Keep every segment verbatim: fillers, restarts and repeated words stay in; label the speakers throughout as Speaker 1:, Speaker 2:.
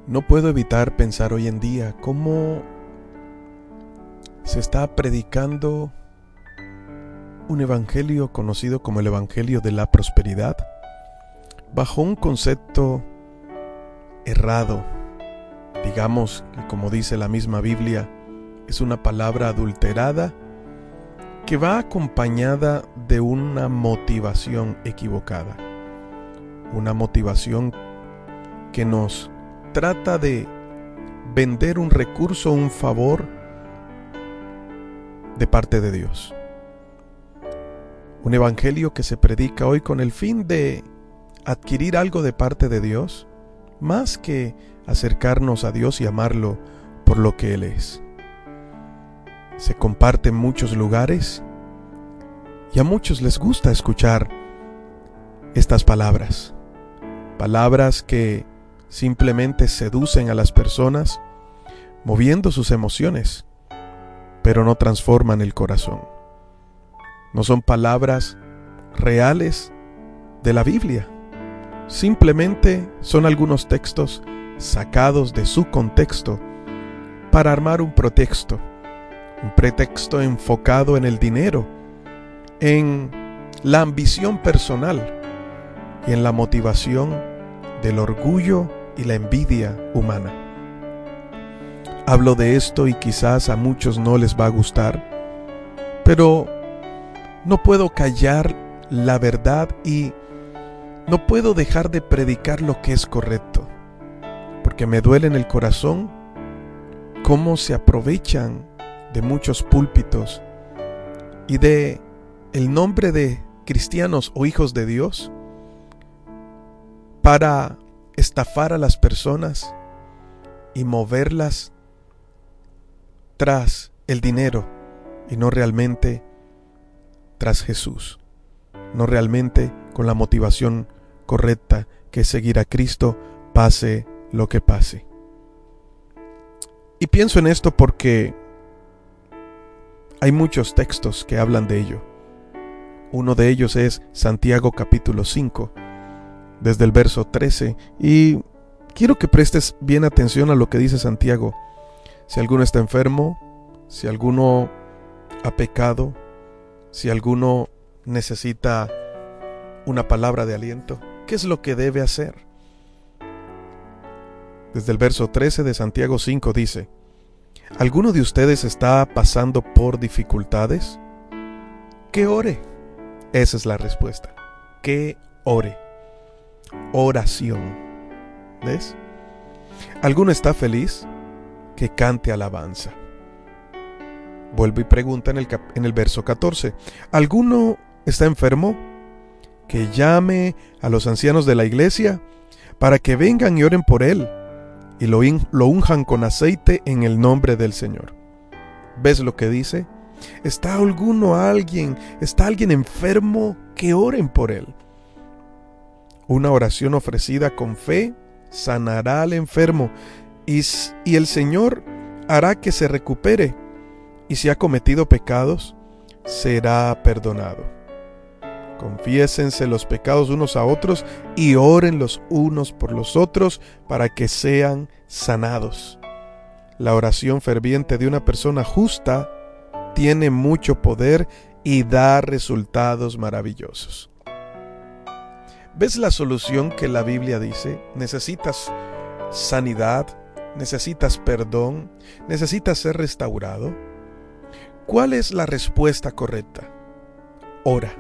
Speaker 1: No puedo evitar pensar hoy en día cómo se está predicando un evangelio conocido como el evangelio de la prosperidad, bajo un concepto errado. Digamos que, como dice la misma Biblia, es una palabra adulterada que va acompañada de una motivación equivocada. Una motivación que nos trata de vender un recurso, un favor de parte de Dios. Un evangelio que se predica hoy con el fin de adquirir algo de parte de Dios, más que acercarnos a Dios y amarlo por lo que Él es. Se comparte en muchos lugares y a muchos les gusta escuchar estas palabras. Palabras que simplemente seducen a las personas, moviendo sus emociones, pero no transforman el corazón. No son palabras reales de la Biblia. Simplemente son algunos textos sacados de su contexto para armar un pretexto, un pretexto enfocado en el dinero, en la ambición personal y en la motivación del orgullo y la envidia humana. Hablo de esto y quizás a muchos no les va a gustar, pero no puedo callar la verdad y no puedo dejar de predicar lo que es correcto, porque me duele en el corazón cómo se aprovechan de muchos púlpitos y de el nombre de cristianos o hijos de Dios para estafar a las personas y moverlas tras el dinero y no realmente tras Jesús, no realmente con la motivación correcta que es seguir a Cristo, pase lo que pase. Y pienso en esto porque hay muchos textos que hablan de ello. Uno de ellos es Santiago capítulo cinco, desde el verso trece, y quiero que prestes bien atención a lo que dice Santiago. Si alguno está enfermo, si alguno ha pecado, si alguno necesita una palabra de aliento, ¿qué es lo que debe hacer? Desde el verso trece de Santiago cinco dice: ¿alguno de ustedes está pasando por dificultades? Que ore. Esa es la respuesta. Que ore. Oración. ¿Ves? ¿Alguno está feliz? Que cante alabanza. Vuelve y pregunta en el, cap- en el verso catorce. ¿Alguno está enfermo? Que llame a los ancianos de la iglesia para que vengan y oren por él y lo, in- lo unjan con aceite en el nombre del Señor. ¿Ves lo que dice? ¿Está alguno, alguien, está alguien enfermo? Que oren por él. Una oración ofrecida con fe sanará al enfermo y, y el Señor hará que se recupere, y si ha cometido pecados, será perdonado. Confiésense los pecados unos a otros y oren los unos por los otros para que sean sanados. La oración ferviente de una persona justa tiene mucho poder y da resultados maravillosos. ¿Ves la solución que la Biblia dice? Necesitas sanidad, necesitas perdón, necesitas ser restaurado. ¿Cuál es la respuesta correcta? Ora.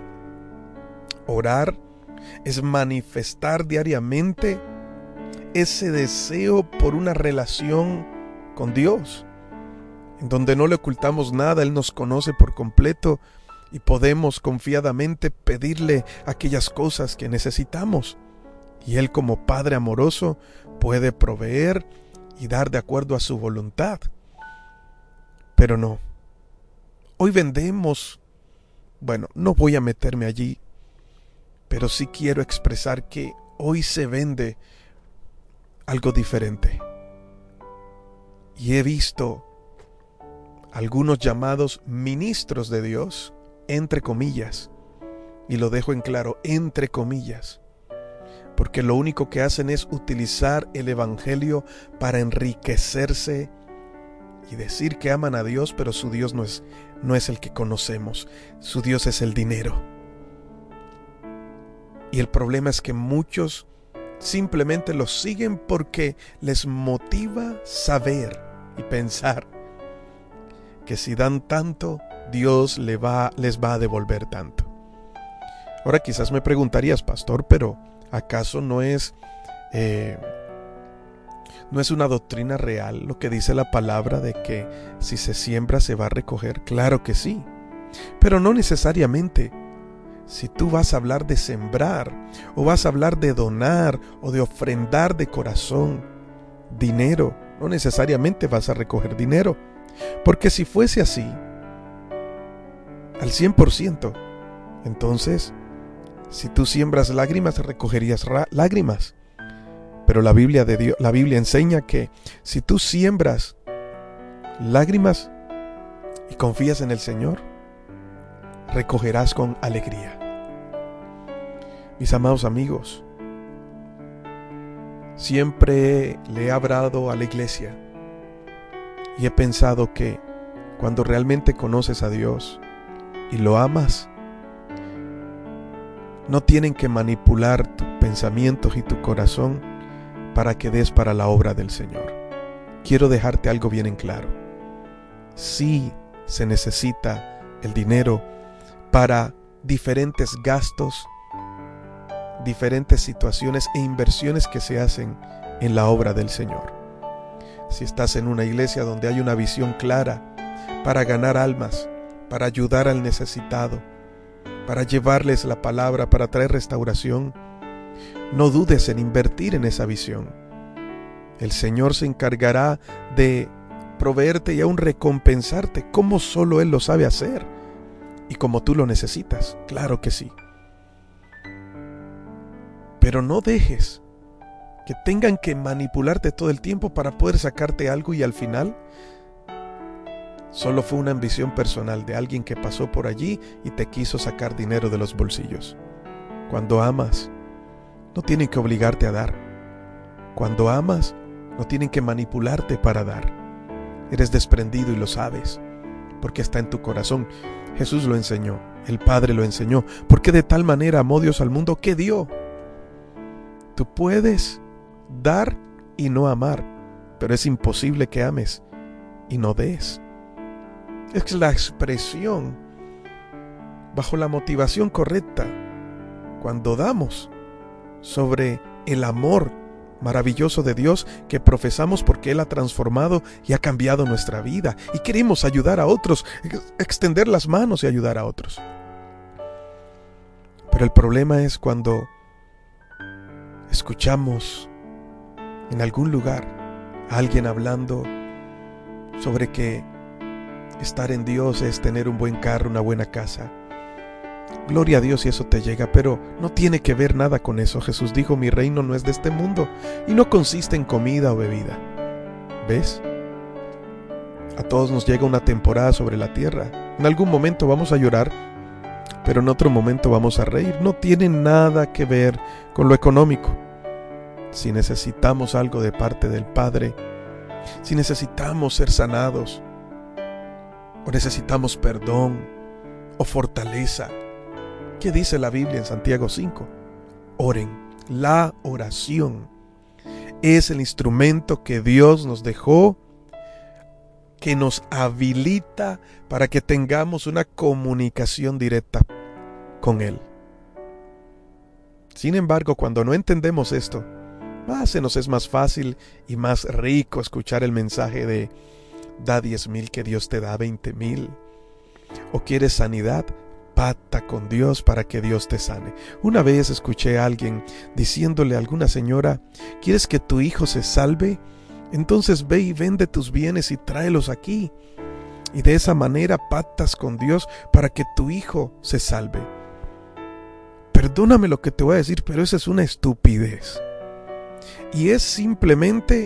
Speaker 1: Orar es manifestar diariamente ese deseo por una relación con Dios, en donde no le ocultamos nada. Él nos conoce por completo y podemos confiadamente pedirle aquellas cosas que necesitamos. Y Él, como Padre amoroso, puede proveer y dar de acuerdo a su voluntad. Pero no. Hoy vendemos, bueno, no voy a meterme allí, pero sí quiero expresar que hoy se vende algo diferente. Y he visto algunos llamados ministros de Dios, entre comillas, y lo dejo en claro, entre comillas, porque lo único que hacen es utilizar el evangelio para enriquecerse y decir que aman a Dios, pero su Dios no es, no es el que conocemos. Su Dios es el dinero. Y el problema es que muchos simplemente los siguen porque les motiva saber y pensar que si dan tanto, Dios le va, les va a devolver tanto. Ahora quizás me preguntarías, pastor, pero ¿acaso no es, eh, no es una doctrina real lo que dice la palabra de que si se siembra se va a recoger? Claro que sí, pero no necesariamente. Si tú vas a hablar de sembrar, o vas a hablar de donar, o de ofrendar de corazón dinero, no necesariamente vas a recoger dinero. Porque si fuese así, al cien por ciento, entonces, si tú siembras lágrimas, recogerías lágrimas. Pero la Biblia de Dios, la Biblia enseña que si tú siembras lágrimas y confías en el Señor, recogerás con alegría. Mis amados amigos, siempre le he hablado a la iglesia y he pensado que cuando realmente conoces a Dios y lo amas, no tienen que manipular tus pensamientos y tu corazón para que des para la obra del Señor. Quiero dejarte algo bien en claro. Sí se necesita el dinero para diferentes gastos, diferentes situaciones e inversiones que se hacen en la obra del Señor. Si estás en una iglesia donde hay una visión clara para ganar almas, para ayudar al necesitado, para llevarles la palabra, para traer restauración, no dudes en invertir en esa visión. El Señor se encargará de proveerte y aún recompensarte como solo Él lo sabe hacer y como tú lo necesitas. Claro que sí. Pero no dejes que tengan que manipularte todo el tiempo para poder sacarte algo y al final solo fue una ambición personal de alguien que pasó por allí y te quiso sacar dinero de los bolsillos. Cuando amas, no tienen que obligarte a dar. Cuando amas, no tienen que manipularte para dar. Eres desprendido y lo sabes, porque está en tu corazón. Jesús lo enseñó, el Padre lo enseñó, porque de tal manera amó Dios al mundo que dio. Tú puedes dar y no amar, pero es imposible que ames y no des. Es la expresión bajo la motivación correcta cuando damos sobre el amor maravilloso de Dios que profesamos porque Él ha transformado y ha cambiado nuestra vida y queremos ayudar a otros, extender las manos y ayudar a otros. Pero el problema es cuando escuchamos en algún lugar a alguien hablando sobre que estar en Dios es tener un buen carro, una buena casa. Gloria a Dios si eso te llega, pero no tiene que ver nada con eso. Jesús dijo, mi reino no es de este mundo y no consiste en comida o bebida. ¿Ves? A todos nos llega una temporada sobre la tierra. En algún momento vamos a llorar, pero en otro momento vamos a reír. No tiene nada que ver con lo económico. Si necesitamos algo de parte del Padre, si necesitamos ser sanados, o necesitamos perdón, o fortaleza, ¿qué dice la Biblia en Santiago cinco? Oren. La oración es el instrumento que Dios nos dejó, que nos habilita para que tengamos una comunicación directa con Él. Sin embargo, cuando no entendemos esto, ah, se nos es más fácil y más rico escuchar el mensaje de da diez mil que Dios te da veinte mil. ¿O quieres sanidad? Pacta con Dios para que Dios te sane. Una vez escuché a alguien diciéndole a alguna señora, ¿quieres que tu hijo se salve? Entonces ve y vende tus bienes y tráelos aquí. Y de esa manera pactas con Dios para que tu hijo se salve. Perdóname lo que te voy a decir, pero esa es una estupidez. Y es simplemente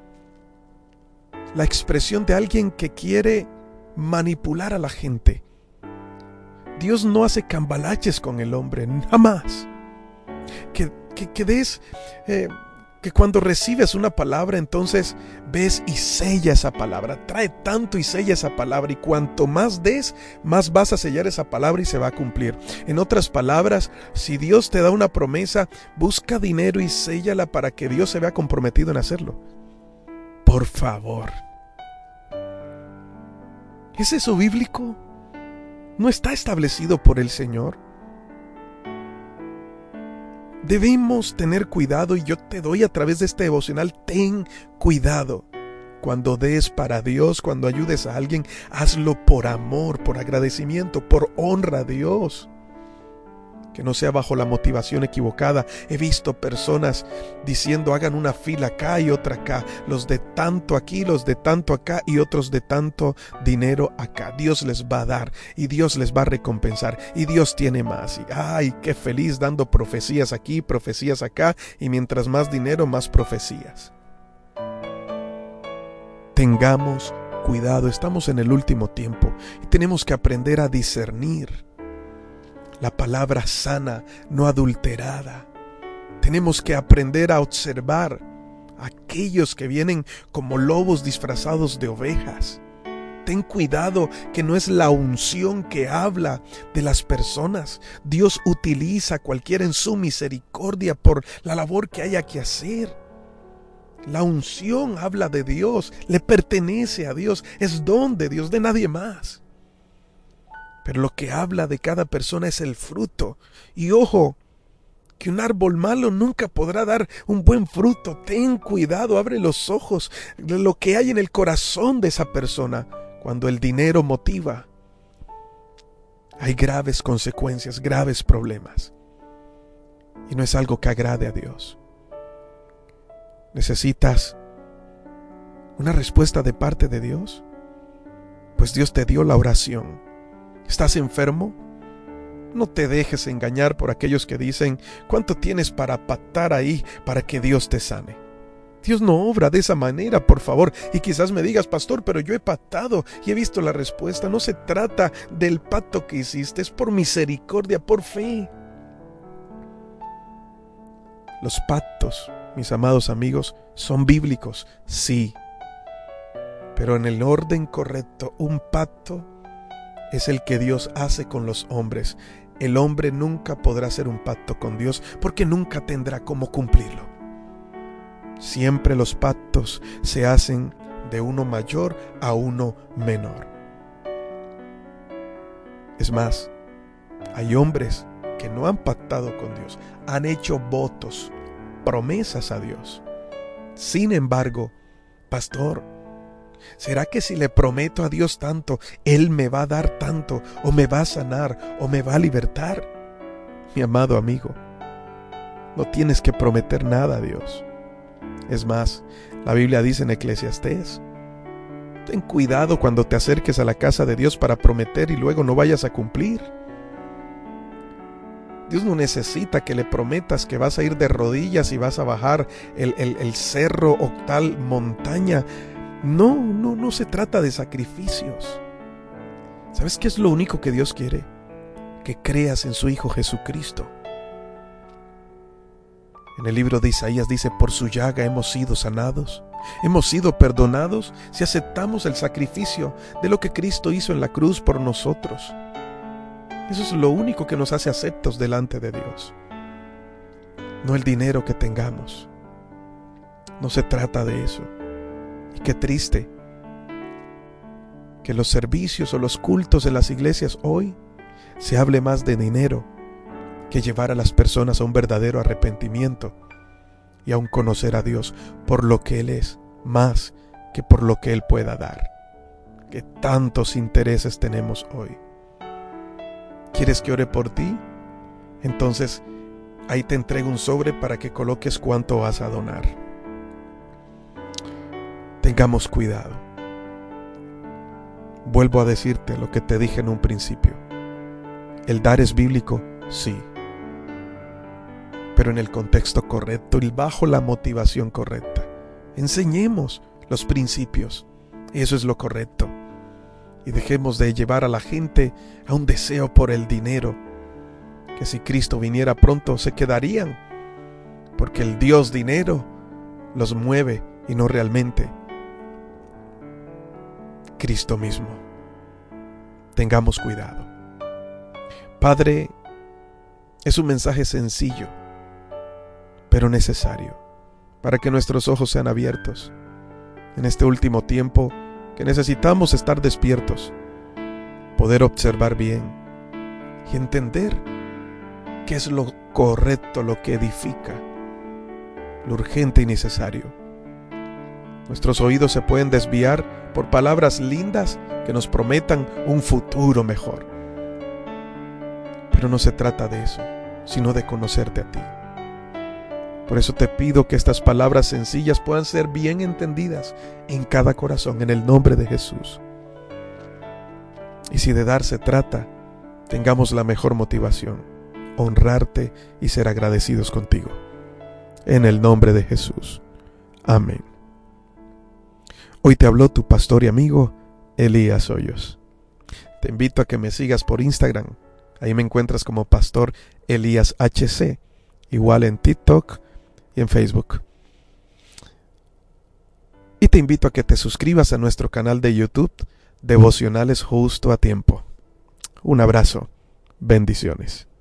Speaker 1: la expresión de alguien que quiere manipular a la gente. Dios no hace cambalaches con el hombre, jamás. Que, que, que des, eh, que cuando recibes una palabra, entonces ves y sella esa palabra. Trae tanto y sella esa palabra, y cuanto más des, más vas a sellar esa palabra y se va a cumplir. En otras palabras, si Dios te da una promesa, busca dinero y séllala para que Dios se vea comprometido en hacerlo. Por favor. ¿Es eso bíblico? ¿No está establecido por el Señor? Debemos tener cuidado, y yo te doy a través de este devocional, ten cuidado. Cuando des para Dios, cuando ayudes a alguien, hazlo por amor, por agradecimiento, por honra a Dios. Que no sea bajo la motivación equivocada. He visto personas diciendo hagan una fila acá y otra acá, los de tanto aquí, los de tanto acá y otros de tanto dinero acá. Dios les va a dar y Dios les va a recompensar y Dios tiene más. Y ay, qué feliz dando profecías aquí, profecías acá, y mientras más dinero, más profecías. Tengamos cuidado, estamos en el último tiempo y tenemos que aprender a discernir la palabra sana, no adulterada. Tenemos que aprender a observar a aquellos que vienen como lobos disfrazados de ovejas. Ten cuidado, que no es la unción que habla de las personas. Dios utiliza a cualquiera en su misericordia por la labor que haya que hacer. La unción habla de Dios, le pertenece a Dios, es don de Dios, de nadie más. Pero lo que habla de cada persona es el fruto. Y ojo, que un árbol malo nunca podrá dar un buen fruto. Ten cuidado, abre los ojos de lo que hay en el corazón de esa persona. Cuando el dinero motiva, hay graves consecuencias, graves problemas. Y no es algo que agrade a Dios. ¿Necesitas una respuesta de parte de Dios? Pues Dios te dio la oración. ¿Estás enfermo? No te dejes engañar por aquellos que dicen, ¿cuánto tienes para pactar ahí para que Dios te sane? Dios no obra de esa manera, por favor. Y quizás me digas, pastor, pero yo he pactado y he visto la respuesta. No se trata del pacto que hiciste, es por misericordia, por fe. Los pactos, mis amados amigos, son bíblicos, sí. Pero en el orden correcto, un pacto es el que Dios hace con los hombres. El hombre nunca podrá hacer un pacto con Dios porque nunca tendrá cómo cumplirlo. Siempre los pactos se hacen de uno mayor a uno menor. Es más, hay hombres que no han pactado con Dios, han hecho votos, promesas a Dios. Sin embargo, pastor, ¿será que si le prometo a Dios tanto, Él me va a dar tanto, o me va a sanar, o me va a libertar? Mi amado amigo, no tienes que prometer nada a Dios. Es más, la Biblia dice en Eclesiastés, ten cuidado cuando te acerques a la casa de Dios para prometer y luego no vayas a cumplir. Dios no necesita que le prometas que vas a ir de rodillas y vas a bajar el, el, el cerro o tal montaña. No, no, no se trata de sacrificios. ¿Sabes qué es lo único que Dios quiere? Que creas en su Hijo Jesucristo. En el libro de Isaías dice, por su llaga hemos sido sanados, hemos sido perdonados si aceptamos el sacrificio de lo que Cristo hizo en la cruz por nosotros. Eso es lo único que nos hace aceptos delante de Dios. No el dinero que tengamos. No se trata de eso. Y qué triste que los servicios o los cultos de las iglesias hoy se hable más de dinero que llevar a las personas a un verdadero arrepentimiento y a un conocer a Dios por lo que Él es, más que por lo que Él pueda dar. Que tantos intereses tenemos hoy. ¿Quieres que ore por ti? Entonces ahí te entrego un sobre para que coloques cuánto vas a donar. Tengamos cuidado. Vuelvo a decirte lo que te dije en un principio. El dar es bíblico, sí, pero en el contexto correcto y bajo la motivación correcta. Enseñemos los principios. Eso es lo correcto. Y dejemos de llevar a la gente a un deseo por el dinero, que si Cristo viniera pronto se quedarían porque el Dios dinero los mueve y no realmente Cristo mismo. Tengamos cuidado. Padre, es un mensaje sencillo, pero necesario, para que nuestros ojos sean abiertos en este último tiempo que necesitamos estar despiertos, poder observar bien y entender qué es lo correcto, lo que edifica, lo urgente y necesario. Nuestros oídos se pueden desviar por palabras lindas que nos prometan un futuro mejor. Pero no se trata de eso, sino de conocerte a ti. Por eso te pido que estas palabras sencillas puedan ser bien entendidas en cada corazón, en el nombre de Jesús. Y si de dar se trata, tengamos la mejor motivación, honrarte y ser agradecidos contigo. En el nombre de Jesús. Amén. Hoy te habló tu pastor y amigo, Elías Hoyos. Te invito a que me sigas por Instagram. Ahí me encuentras como Pastor Elías H C, igual en TikTok y en Facebook. Y te invito a que te suscribas a nuestro canal de YouTube, Devocionales Justo a Tiempo. Un abrazo. Bendiciones.